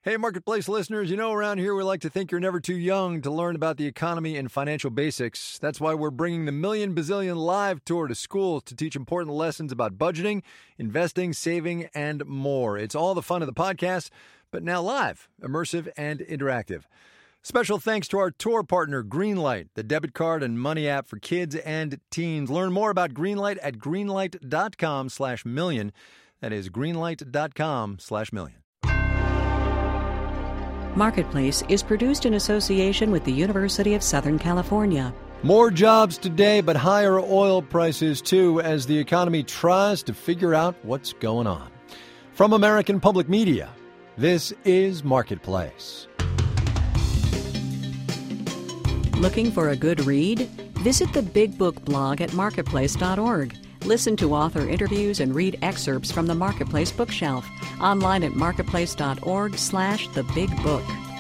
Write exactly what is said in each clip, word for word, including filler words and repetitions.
Hey, Marketplace listeners, you know around here we like to think you're never too young to learn about the economy and financial basics. That's why we're bringing the Million Bazillion Live Tour to schools to teach important lessons about budgeting, investing, saving, and more. It's all the fun of the podcast, but now live, immersive, and interactive. Special thanks to our tour partner, Greenlight, the debit card and money app for kids and teens. Learn more about Greenlight at greenlight.com slash million. That is greenlight.com slash million. Marketplace is produced in association with the University of Southern California. More jobs today, but higher oil prices too, as the economy tries to figure out what's going on. From American Public Media, this is Marketplace. Looking for a good read? Visit the Big Book blog at marketplace dot org. Listen to author interviews and read excerpts from the Marketplace bookshelf. Online at marketplace.org slash the big book.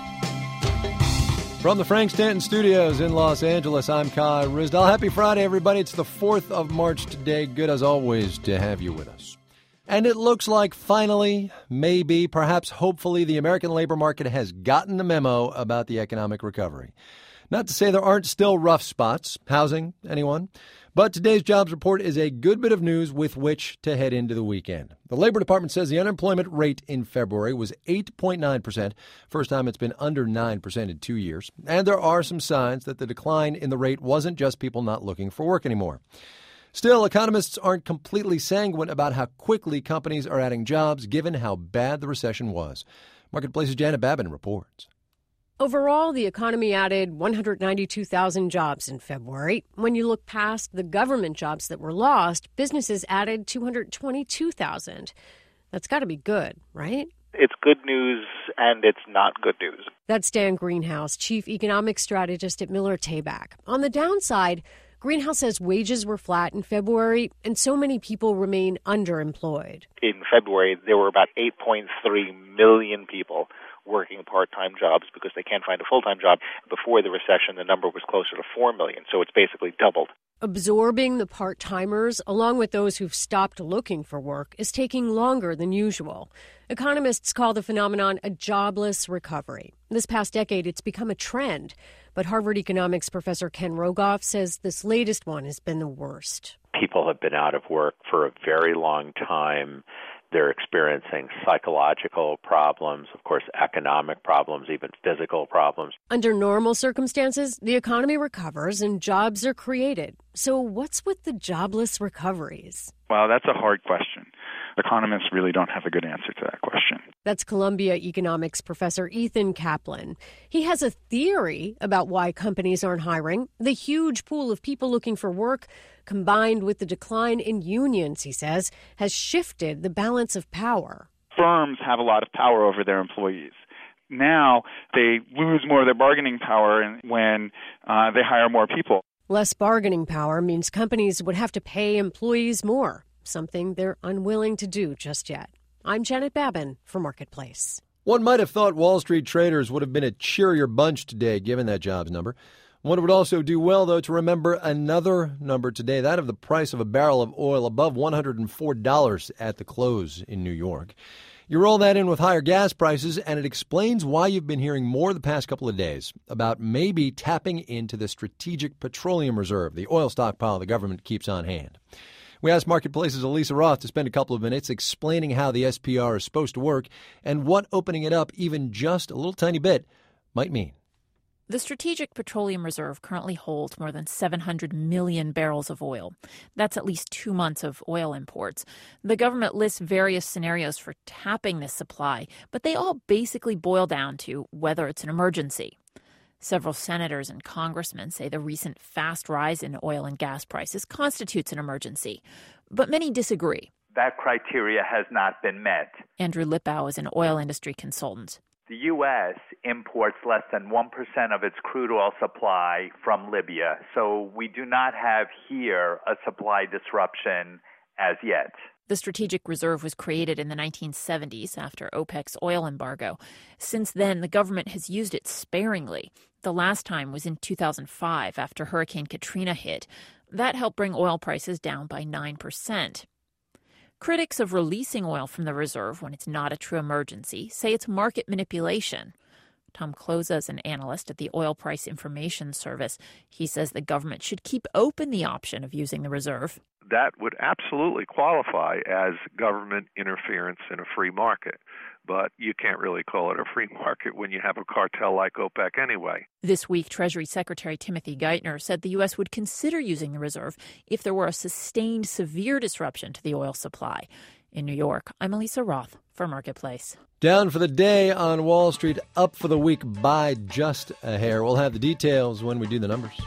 From the Frank Stanton Studios in Los Angeles, I'm Kai Ryssdal. Happy Friday, everybody. It's the fourth of March today. Good as always to have you with us. And it looks like finally, maybe, perhaps hopefully, the American labor market has gotten the memo about the economic recovery. Not to say there aren't still rough spots. Housing, anyone? But today's jobs report is a good bit of news with which to head into the weekend. The Labor Department says the unemployment rate in February was eight point nine percent, first time it's been under nine percent in two years. And there are some signs that the decline in the rate wasn't just people not looking for work anymore. Still, economists aren't completely sanguine about how quickly companies are adding jobs, given how bad the recession was. Marketplace's Janet Babin reports. Overall, the economy added one hundred ninety-two thousand jobs in February. When you look past the government jobs that were lost, businesses added two hundred twenty-two thousand. That's got to be good, right? It's good news, and it's not good news. That's Dan Greenhouse, chief economic strategist at Miller Tabak. On the downside, Greenhouse says wages were flat in February, and so many people remain underemployed. In February, there were about eight point three million people working part-time jobs because they can't find a full-time job. Before the recession, the number was closer to four million, so it's basically doubled. Absorbing the part-timers, along with those who've stopped looking for work, is taking longer than usual. Economists call the phenomenon a jobless recovery. This past decade, it's become a trend. But Harvard economics professor Ken Rogoff says this latest one has been the worst. People have been out of work for a very long time. They're experiencing psychological problems, of course, economic problems, even physical problems. Under normal circumstances, the economy recovers and jobs are created. So what's with the jobless recoveries? Well, that's a hard question. Economists really don't have a good answer to that question. That's Columbia economics professor Ethan Kaplan. He has a theory about why companies aren't hiring. The huge pool of people looking for work, combined with the decline in unions, he says, has shifted the balance of power. Firms have a lot of power over their employees. Now they lose more of their bargaining power when uh, they hire more people. Less bargaining power means companies would have to pay employees more, something they're unwilling to do just yet. I'm Janet Babin for Marketplace. One might have thought Wall Street traders would have been a cheerier bunch today, given that jobs number. One would also do well, though, to remember another number today, that of the price of a barrel of oil above one hundred four dollars at the close in New York. You roll that in with higher gas prices, and it explains why you've been hearing more the past couple of days about maybe tapping into the Strategic Petroleum Reserve, the oil stockpile the government keeps on hand. We asked Marketplace's Elisa Roth to spend a couple of minutes explaining how the S P R is supposed to work and what opening it up even just a little tiny bit might mean. The Strategic Petroleum Reserve currently holds more than seven hundred million barrels of oil. That's at least two months of oil imports. The government lists various scenarios for tapping this supply, but they all basically boil down to whether it's an emergency. Several senators and congressmen say the recent fast rise in oil and gas prices constitutes an emergency, but many disagree. That criteria has not been met. Andrew Lippow is an oil industry consultant. The U S imports less than one percent of its crude oil supply from Libya, so we do not have here a supply disruption as yet. The Strategic Reserve was created in the nineteen seventies after OPEC's oil embargo. Since then, the government has used it sparingly. The last time was in two thousand five after Hurricane Katrina hit. That helped bring oil prices down by nine percent. Critics of releasing oil from the reserve when it's not a true emergency say it's market manipulation. Tom Kloza is an analyst at the Oil Price Information Service. He says the government should keep open the option of using the reserve. That would absolutely qualify as government interference in a free market. But you can't really call it a free market when you have a cartel like OPEC anyway. This week, Treasury Secretary Timothy Geithner said the U S would consider using the reserve if there were a sustained severe disruption to the oil supply. In New York, I'm Elisa Roth for Marketplace. Down for the day on Wall Street, up for the week by just a hair. We'll have the details when we do the numbers.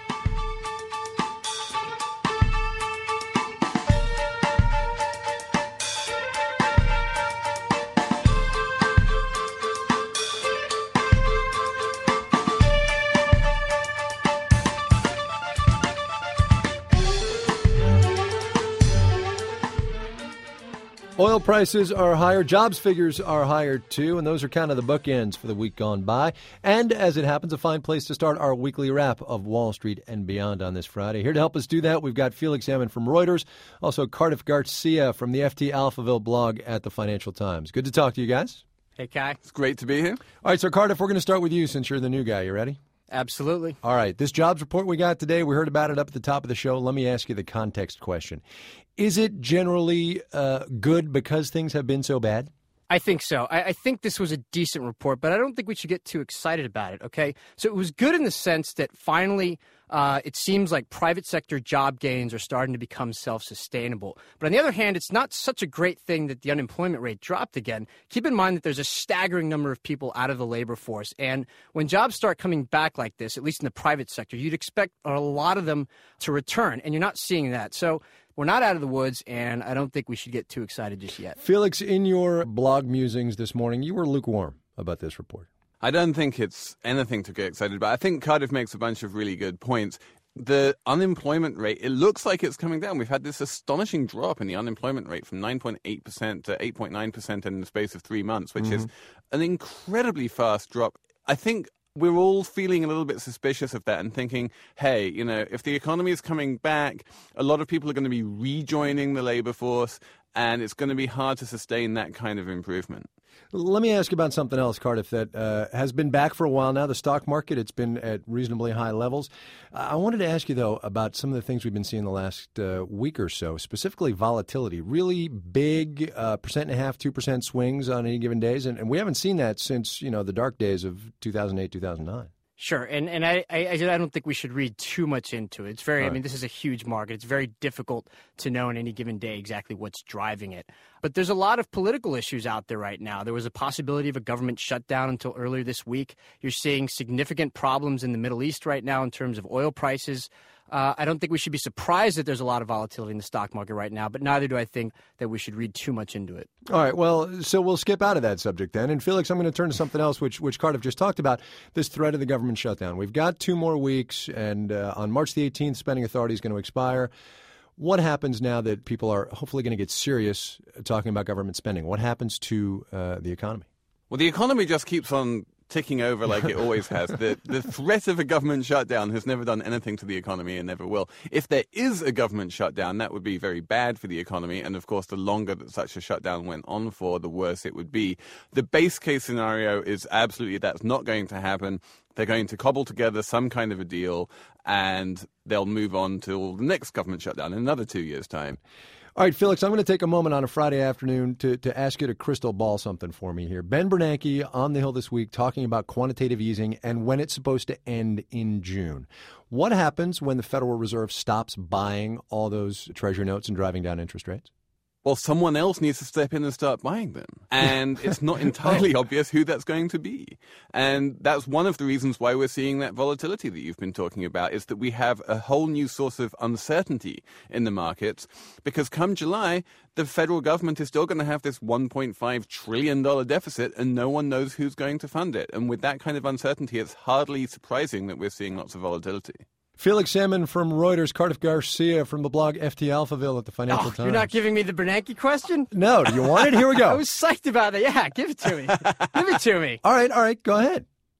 Oil prices are higher, jobs figures are higher too, and those are kind of the bookends for the week gone by. And as it happens, a fine place to start our weekly wrap of Wall Street and beyond on this Friday. Here to help us do that, we've got Felix Salmon from Reuters, also Cardiff Garcia from the F T Alphaville blog at the Financial Times. Good to talk to you guys. Hey, Kai. It's great to be here. All right, so Cardiff, we're going to start with you since you're the new guy. You ready? Absolutely. All right, this jobs report we got today, we heard about it up at the top of the show. Let me ask you the context question. Is it generally uh, good because things have been so bad? I think so. I, I think this was a decent report, but I don't think we should get too excited about it, okay? So it was good in the sense that finally uh, it seems like private sector job gains are starting to become self-sustainable. But on the other hand, it's not such a great thing that the unemployment rate dropped again. Keep in mind that there's a staggering number of people out of the labor force. And when jobs start coming back like this, at least in the private sector, you'd expect a lot of them to return, and you're not seeing that. So we're not out of the woods, and I don't think we should get too excited just yet. Felix, in your blog musings this morning, you were lukewarm about this report. I don't think it's anything to get excited about. I think Cardiff makes a bunch of really good points. The unemployment rate, it looks like it's coming down. We've had this astonishing drop in the unemployment rate from nine point eight percent to eight point nine percent in the space of three months, which mm-hmm. is an incredibly fast drop. I think we're all feeling a little bit suspicious of that and thinking, hey, you know, if the economy is coming back, a lot of people are going to be rejoining the labor force, and it's going to be hard to sustain that kind of improvement. Let me ask you about something else, Cardiff, that uh, has been back for a while now. The stock market, it's been at reasonably high levels. I wanted to ask you, though, about some of the things we've been seeing the last uh, week or so, specifically volatility, really big uh, percent and a half, two percent swings on any given days. And, and we haven't seen that since, you know, the dark days of two thousand eight, two thousand nine. Sure, and and I, I I don't think we should read too much into it. It's very, right. I mean, this is a huge market. It's very difficult to know on any given day exactly what's driving it. But there's a lot of political issues out there right now. There was a possibility of a government shutdown until earlier this week. You're seeing significant problems in the Middle East right now in terms of oil prices. Uh, I don't think we should be surprised that there's a lot of volatility in the stock market right now, but neither do I think that we should read too much into it. All right, well, so we'll skip out of that subject then. And Felix, I'm going to turn to something else, which which Cardiff just talked about, this threat of the government shutdown. We've got two more weeks, and uh, on March the eighteenth, spending authority is going to expire. What happens now that people are hopefully going to get serious talking about government spending? What happens to uh, the economy? Well, the economy just keeps on ticking over like it always has. The, the threat of a government shutdown has never done anything to the economy and never will. If there is a government shutdown, that would be very bad for the economy. And of course, the longer that such a shutdown went on for, the worse it would be. The base case scenario is absolutely that's not going to happen. They're going to cobble together some kind of a deal, and they'll move on till the next government shutdown in another two years' time. All right, Felix, I'm going to take a moment on a Friday afternoon to, to ask you to crystal ball something for me here. Ben Bernanke on the Hill this week talking about quantitative easing and when it's supposed to end in June. What happens when the Federal Reserve stops buying all those Treasury notes and driving down interest rates? Well, someone else needs to step in and start buying them. And it's not entirely obvious who that's going to be. And that's one of the reasons why we're seeing that volatility that you've been talking about, is that we have a whole new source of uncertainty in the markets. Because come July, the federal government is still going to have this one point five trillion dollars deficit, and no one knows who's going to fund it. And with that kind of uncertainty, it's hardly surprising that we're seeing lots of volatility. Felix Salmon from Reuters, Cardiff Garcia from the blog F T Alphaville at the Financial oh, Times. You're not giving me the Bernanke question? No. Do you want it? Here we go. I was psyched about that. Yeah, give it to me. Give it to me. All right, all right. Go ahead.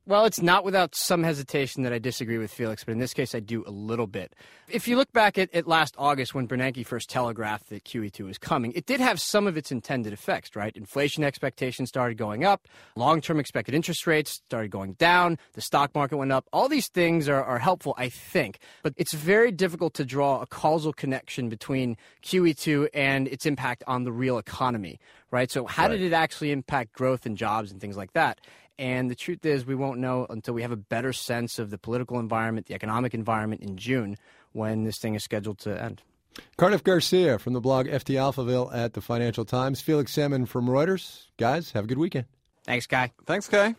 Well, it's not without some hesitation that I disagree with Felix, but in this case I do a little bit. If you look back at, at last August when Bernanke first telegraphed that Q E two was coming, it did have some of its intended effects, right? Inflation expectations started going up, long-term expected interest rates started going down, the stock market went up. All these things are, are helpful, I think, but it's very difficult to draw a causal connection between Q E two and its impact on the real economy, right? So how right. did it actually impact growth and jobs and things like that? And the truth is we won't know until we have a better sense of the political environment, the economic environment in June when this thing is scheduled to end. Cardiff Garcia from the blog F T Alphaville at the Financial Times. Felix Salmon from Reuters. Guys, have a good weekend. Thanks, Kai. Thanks, Kai.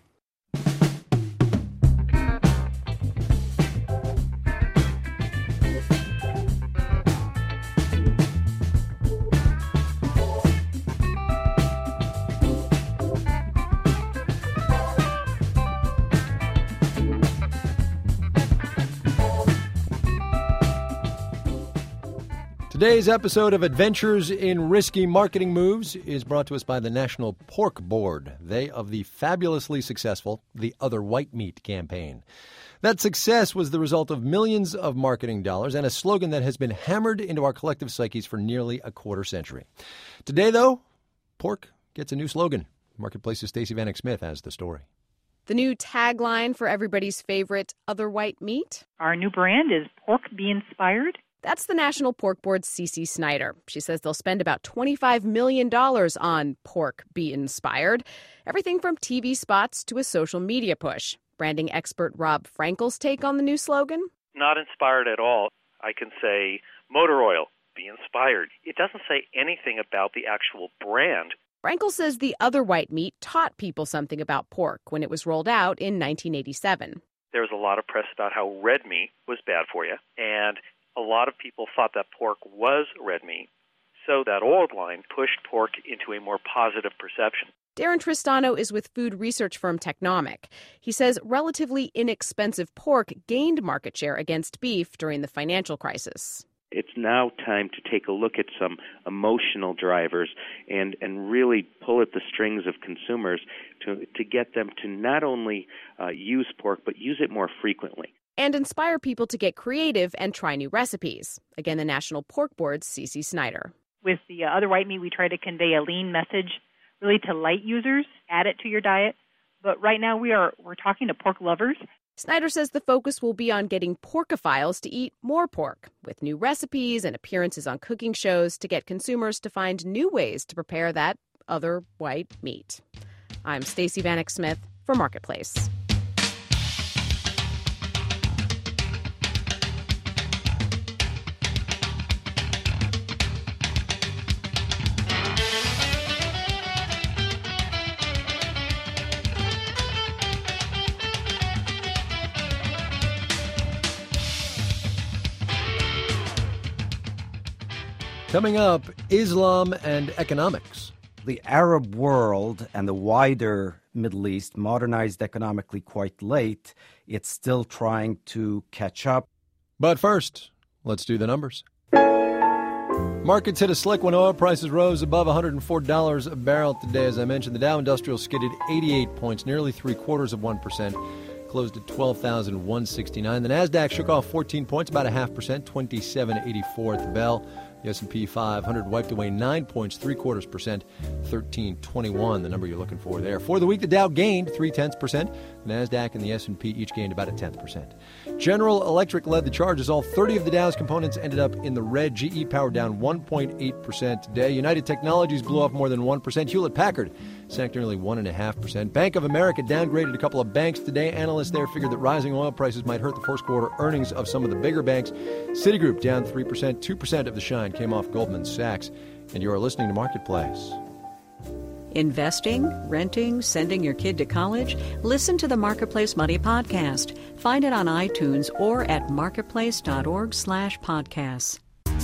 Today's episode of Adventures in Risky Marketing Moves is brought to us by the National Pork Board, they of the fabulously successful The Other White Meat campaign. That success was the result of millions of marketing dollars and a slogan that has been hammered into our collective psyches for nearly a quarter century. Today, though, pork gets a new slogan. Marketplace's Stacey Vanek Smith has the story. The new tagline for everybody's favorite Other White Meat? Our new brand is Pork Be Inspired. That's the National Pork Board's Cece Snyder. She says they'll spend about twenty-five million dollars on Pork Be Inspired, everything from T V spots to a social media push. Branding expert Rob Frankel's take on the new slogan? Not inspired at all. I can say motor oil, be inspired. It doesn't say anything about the actual brand. Frankel says the Other White Meat taught people something about pork when it was rolled out in nineteen eighty-seven. There was a lot of press about how red meat was bad for you, and a lot of people thought that pork was red meat, so that old line pushed pork into a more positive perception. Darren Tristano is with food research firm Technomic. He says relatively inexpensive pork gained market share against beef during the financial crisis. It's now time to take a look at some emotional drivers and, and really pull at the strings of consumers to, to get them to not only uh, use pork, but use it more frequently. And inspire people to get creative and try new recipes. Again, the National Pork Board's Cece Snyder. With the uh, Other White Meat, we try to convey a lean message really to light users, add it to your diet. But right now we are we're talking to pork lovers. Snyder says the focus will be on getting porkophiles to eat more pork, with new recipes and appearances on cooking shows to get consumers to find new ways to prepare that other white meat. I'm Stacey Vanek Smith for Marketplace. Coming up, Islam and economics. The Arab world and the wider Middle East modernized economically quite late. It's still trying to catch up. But first, let's do the numbers. Markets hit a slick when oil prices rose above one hundred four dollars a barrel today. As I mentioned, the Dow Industrial skidded eighty-eight points, nearly three quarters of one percent. Closed at twelve thousand one hundred sixty-nine. The NASDAQ shook off fourteen points, about a half percent, twenty-seven eighty-four at the bell. The S and P five hundred wiped away nine points, three quarters percent, thirteen twenty-one, the number you're looking for there. For the week, the Dow gained three tenths percent. The NASDAQ and the S and P each gained about a tenth percent. General Electric led the charges. All thirty of the Dow's components ended up in the red. G E Power down one point eight percent today. United Technologies blew off more than one percent. Hewlett-Packard sank nearly one point five percent. Bank of America downgraded a couple of banks today. Analysts there figured that rising oil prices might hurt the first quarter earnings of some of the bigger banks. Citigroup down three percent. two percent of the shine came off Goldman Sachs. And you are listening to Marketplace. Investing, renting, sending your kid to college? Listen to the Marketplace Money Podcast. Find it on iTunes or at marketplace.org slash podcasts.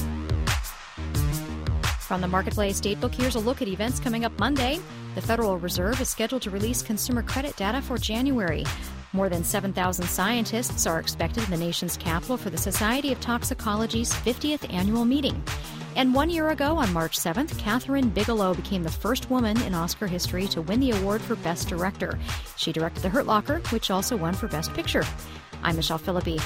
From the Marketplace Datebook, here's a look at events coming up Monday. The Federal Reserve is scheduled to release consumer credit data for January. More than seven thousand scientists are expected in the nation's capital for the Society of Toxicology's fiftieth annual meeting. And one year ago, on March seventh, Catherine Bigelow became the first woman in Oscar history to win the award for Best Director. She directed The Hurt Locker, which also won for Best Picture. I'm Michelle Philippi.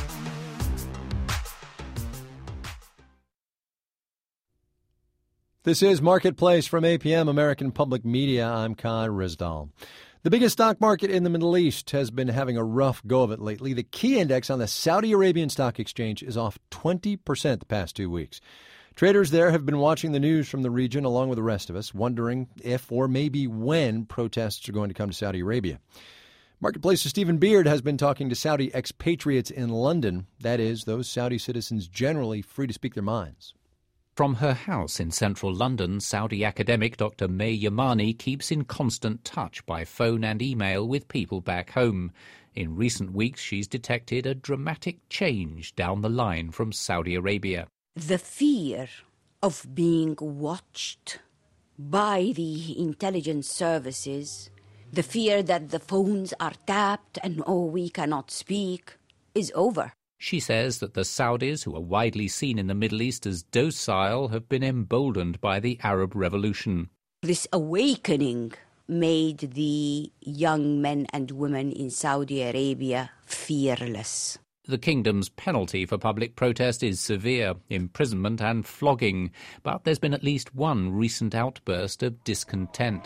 This is Marketplace from A P M, American Public Media. I'm Kai Rizdal. The biggest stock market in the Middle East has been having a rough go of it lately. The key index on the Saudi Arabian Stock Exchange is off twenty percent the past two weeks. Traders there have been watching the news from the region along with the rest of us, wondering if or maybe when protests are going to come to Saudi Arabia. Marketplace's Stephen Beard has been talking to Saudi expatriates in London, that is, those Saudi citizens generally free to speak their minds. From her house in central London, Saudi academic Doctor May Yamani keeps in constant touch by phone and email with people back home. In recent weeks, she's detected a dramatic change down the line from Saudi Arabia. The fear of being watched by the intelligence services, the fear that the phones are tapped and, oh, we cannot speak, is over. She says that the Saudis, who are widely seen in the Middle East as docile, have been emboldened by the Arab Revolution. This awakening made the young men and women in Saudi Arabia fearless. The kingdom's penalty for public protest is severe, imprisonment and flogging. But there's been at least one recent outburst of discontent.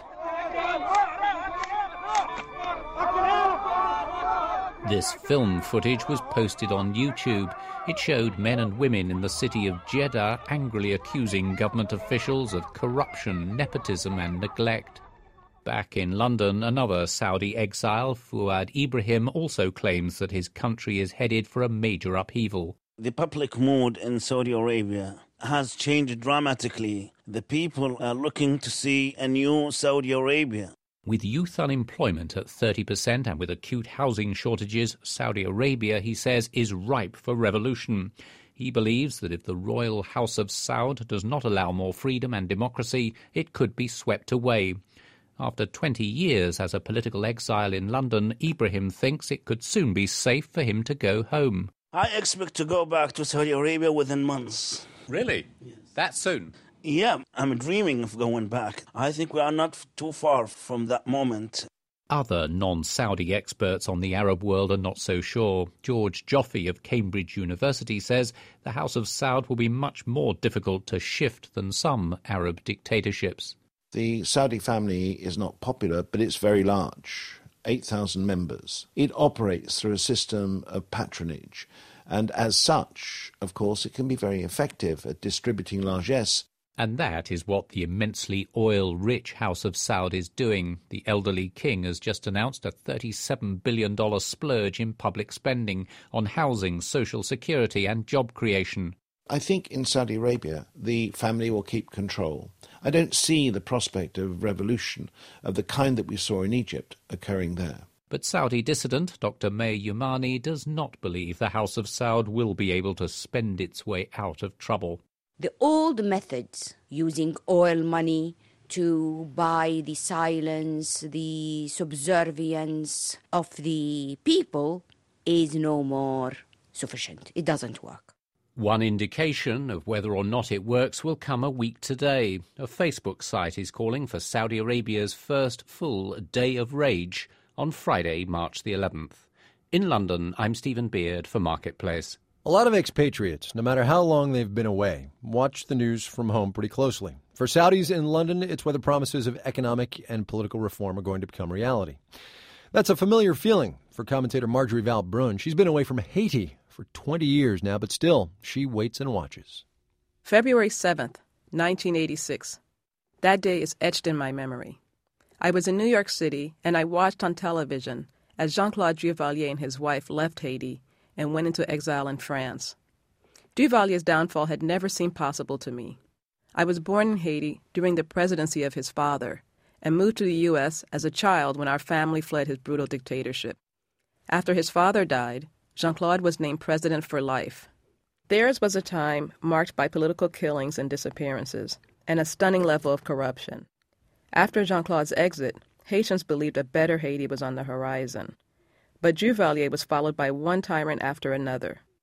This film footage was posted on YouTube. It showed men and women in the city of Jeddah angrily accusing government officials of corruption, nepotism and neglect. Back in London, another Saudi exile, Fuad Ibrahim, also claims that his country is headed for a major upheaval. The public mood in Saudi Arabia has changed dramatically. The people are looking to see a new Saudi Arabia. With youth unemployment at thirty percent and with acute housing shortages, Saudi Arabia, he says, is ripe for revolution. He believes that if the royal House of Saud does not allow more freedom and democracy, it could be swept away. After twenty years as a political exile in London, Ibrahim thinks it could soon be safe for him to go home. I expect to go back to Saudi Arabia within months. Really? Yes. That soon? Yeah, I'm dreaming of going back. I think we are not too far from that moment. Other non-Saudi experts on the Arab world are not so sure. George Joffe of Cambridge University says the House of Saud will be much more difficult to shift than some Arab dictatorships. The Saudi family is not popular, but it's very large, eight thousand members. It operates through a system of patronage, and as such, of course, it can be very effective at distributing largesse. And that is what the immensely oil-rich House of Saud is doing. The elderly king has just announced a thirty-seven billion dollars splurge in public spending on housing, social security and job creation. I think in Saudi Arabia the family will keep control. I don't see the prospect of revolution of the kind that we saw in Egypt occurring there. But Saudi dissident Doctor May Yamani does not believe the House of Saud will be able to spend its way out of trouble. The old methods, using oil money to buy the silence, the subservience of the people, is no more sufficient. It doesn't work. One indication of whether or not it works will come a week today. A Facebook site is calling for Saudi Arabia's first full Day of Rage on Friday, March the eleventh. In London, I'm Stephen Beard for Marketplace. A lot of expatriates, no matter how long they've been away, watch the news from home pretty closely. For Saudis in London, it's whether promises of economic and political reform are going to become reality. That's a familiar feeling for commentator Marjorie Val Brun. She's been away from Haiti for twenty years now, but still, she waits and watches. February seventh, nineteen eighty-six. That day is etched in my memory. I was in New York City, and I watched on television as Jean-Claude Duvalier and his wife left Haiti and went into exile in France. Duvalier's downfall had never seemed possible to me. I was born in Haiti during the presidency of his father and moved to the U S as a child when our family fled his brutal dictatorship. After his father died, Jean-Claude was named president for life. Theirs was a time marked by political killings and disappearances and a stunning level of corruption. After Jean-Claude's exit, Haitians believed a better Haiti was on the horizon. But Duvalier was followed by one tyrant after another.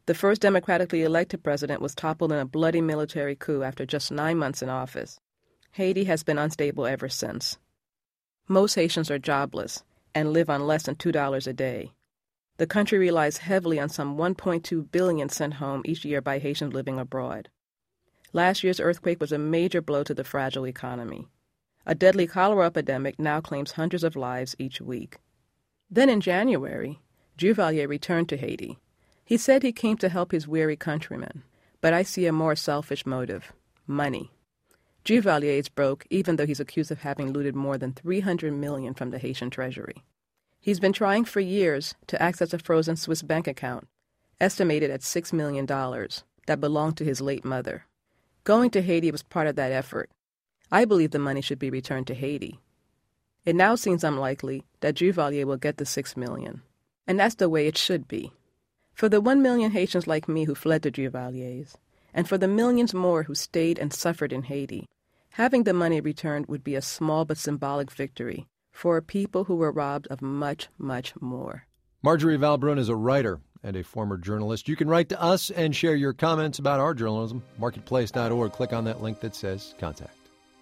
The first democratically elected president was toppled in a bloody military coup after just nine months in office. Haiti has been unstable ever since. Most Haitians are jobless and live on less than two dollars a day. The country relies heavily on some one point two billion dollars sent home each year by Haitians living abroad. Last year's earthquake was a major blow to the fragile economy. A deadly cholera epidemic now claims hundreds of lives each week. Then in January, Duvalier returned to Haiti. He said he came to help his weary countrymen, but I see a more selfish motive: money. Duvalier is broke, even though he's accused of having looted more than three hundred million dollars from the Haitian treasury. He's been trying for years to access a frozen Swiss bank account, estimated at six million dollars, that belonged to his late mother. Going to Haiti was part of that effort. I believe the money should be returned to Haiti. It now seems unlikely that Duvalier will get the six million dollars, and that's the way it should be. For the one million Haitians like me who fled to Duvalier's, and for the millions more who stayed and suffered in Haiti, having the money returned would be a small but symbolic victory for a people who were robbed of much, much more. Marjorie Valbrun is a writer and a former journalist. You can write to us and share your comments about our journalism. marketplace dot org. Click on that link that says Contact.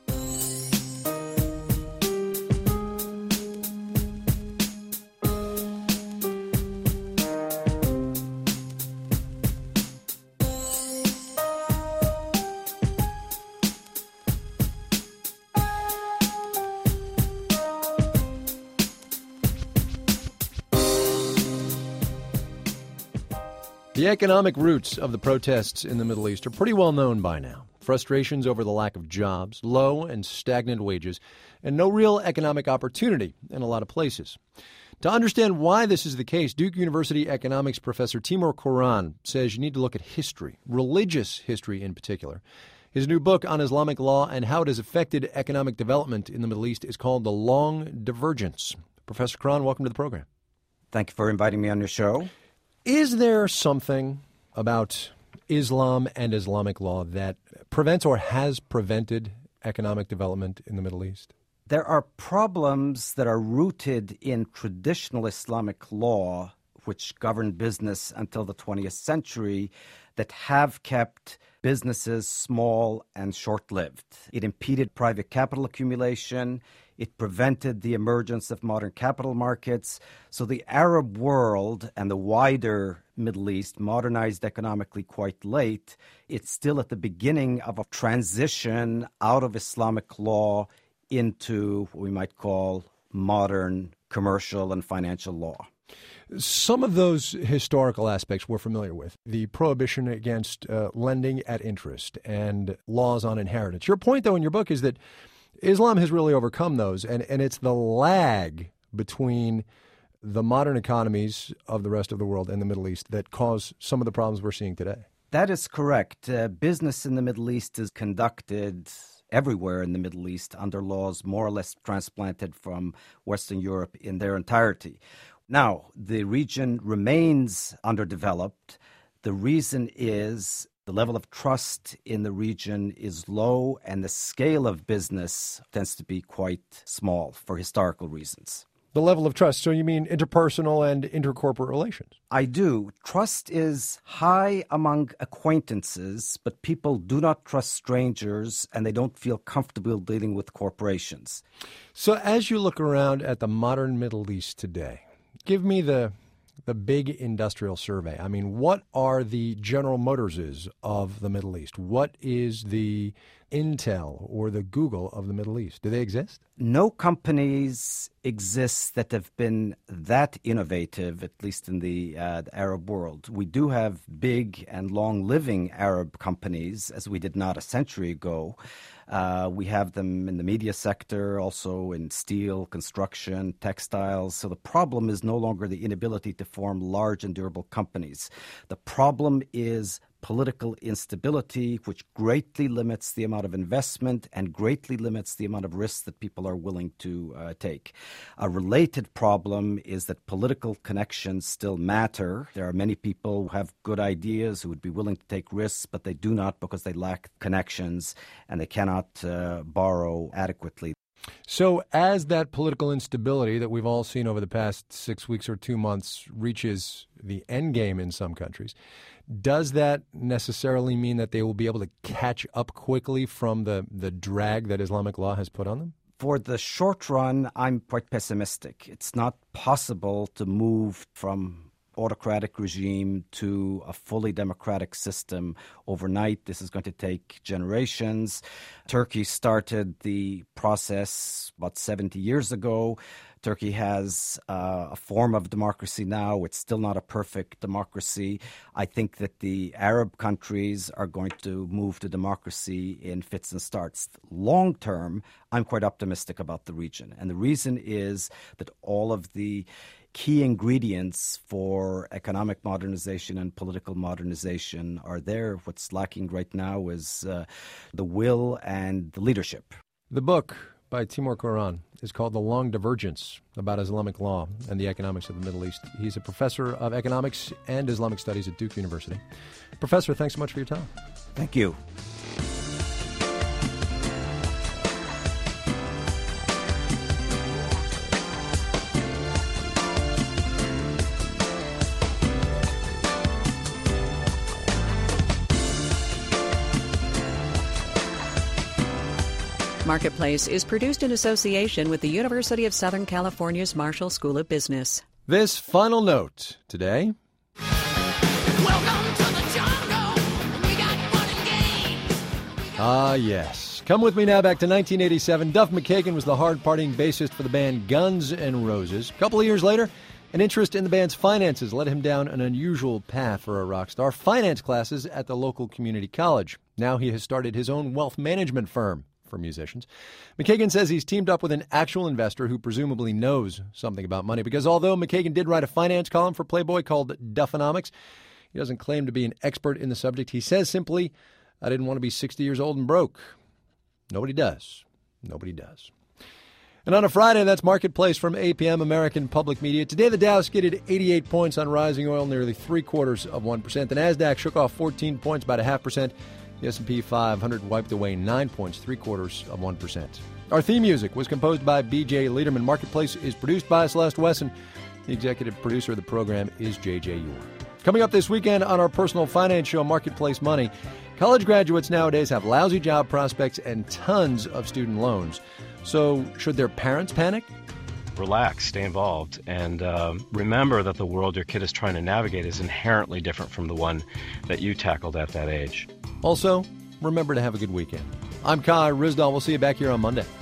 The economic roots of the protests in the Middle East are pretty well known by now. Frustrations over the lack of jobs, low and stagnant wages, and no real economic opportunity in a lot of places. To understand why this is the case, Duke University economics professor Timur Kuran says you need to look at history, religious history in particular. His new book on Islamic law and how it has affected economic development in the Middle East is called The Long Divergence. Professor Kuran, welcome to the program. Thank you for inviting me on your show. Is there something about Islam and Islamic law that prevents or has prevented economic development in the Middle East? There are problems that are rooted in traditional Islamic law, which governed business until the twentieth century, that have kept businesses small and short-lived. It impeded private capital accumulation. It prevented the emergence of modern capital markets. So the Arab world and the wider Middle East modernized economically quite late. It's still at the beginning of a transition out of Islamic law into what we might call modern commercial and financial law. Some of those historical aspects we're familiar with, the prohibition against uh, lending at interest and laws on inheritance. Your point, though, in your book is that Islam has really overcome those, and, and it's the lag between the modern economies of the rest of the world and the Middle East that cause some of the problems we're seeing today. That is correct. Uh, business in the Middle East is conducted everywhere in the Middle East under laws more or less transplanted from Western Europe in their entirety. Now, the region remains underdeveloped. The reason is the level of trust in the region is low, and the scale of business tends to be quite small for historical reasons. The level of trust, so you mean interpersonal and intercorporate relations? I do. Trust is high among acquaintances, but people do not trust strangers, and they don't feel comfortable dealing with corporations. So as you look around at the modern Middle East today, give me the the big industrial survey. I mean, what are the General Motorses of the Middle East? What is the Intel or the Google of the Middle East? Do they exist? No companies exist that have been that innovative, at least in the, uh, the Arab world. We do have big and long-living Arab companies, as we did not a century ago. Uh, we have them in the media sector, also in steel, construction, textiles. So the problem is no longer the inability to form large and durable companies. The problem is political instability, which greatly limits the amount of investment and greatly limits the amount of risks that people are willing to uh, take. A related problem is that political connections still matter. There are many people who have good ideas, who would be willing to take risks, but they do not because they lack connections and they cannot uh, borrow adequately. So as that political instability that we've all seen over the past six weeks or two months reaches the end game in some countries, does that necessarily mean that they will be able to catch up quickly from the, the drag that Islamic law has put on them? For the short run, I'm quite pessimistic. It's not possible to move from autocratic regime to a fully democratic system overnight. This is going to take generations. Turkey started the process about seventy years ago. Turkey has uh, a form of democracy now. It's still not a perfect democracy. I think that the Arab countries are going to move to democracy in fits and starts. Long term, I'm quite optimistic about the region. And the reason is that all of the key ingredients for economic modernization and political modernization are there. What's lacking right now is uh, the will and the leadership. The book by Timur Kuran is called The Long Divergence, about Islamic law and the economics of the Middle East. He's a professor of economics and Islamic studies at Duke University. Professor, thanks so much for your time. Thank you. Marketplace is produced in association with the University of Southern California's Marshall School of Business. This final note today. Welcome to the jungle. We got fun and games. Ah, yes. Come with me now back to nineteen eighty-seven. Duff McKagan was the hard-partying bassist for the band Guns N' Roses. A couple of years later, an interest in the band's finances led him down an unusual path for a rock star, finance classes at the local community college. Now he has started his own wealth management firm for musicians. McKagan says he's teamed up with an actual investor who presumably knows something about money, because although McKagan did write a finance column for Playboy called Duffonomics, he doesn't claim to be an expert in the subject. He says simply, I didn't want to be sixty years old and broke. Nobody does. Nobody does. And on a Friday, that's Marketplace from A P M, American Public Media. Today, the Dow skidded eighty-eight points on rising oil, nearly three-quarters of one percent. The NASDAQ shook off fourteen points, about a half percent. The S and P five hundred wiped away nine points, three-quarters of one percent. Our theme music was composed by B J Liederman. Marketplace is produced by Celeste Wesson. The executive producer of the program is J J Ure. Coming up this weekend on our personal finance show, Marketplace Money, college graduates nowadays have lousy job prospects and tons of student loans. So should their parents panic? Relax, stay involved, and um, remember that the world your kid is trying to navigate is inherently different from the one that you tackled at that age. Also, remember to have a good weekend. I'm Kai Ryssdal. We'll see you back here on Monday.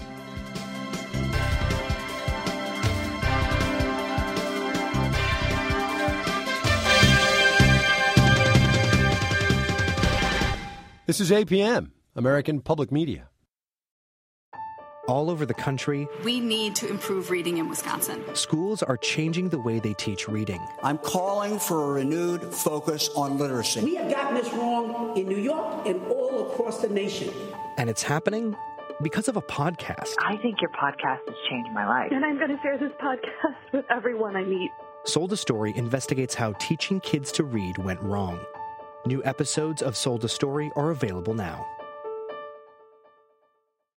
This is A P M, American Public Media. All over the country, we need to improve reading in Wisconsin. Schools are changing the way they teach reading. I'm calling for a renewed focus on literacy. We have gotten this wrong in New York and all across the nation. And it's happening because of a podcast. I think your podcast has changed my life. And I'm going to share this podcast with everyone I meet. Sold a Story investigates how teaching kids to read went wrong. New episodes of Sold a Story are available now.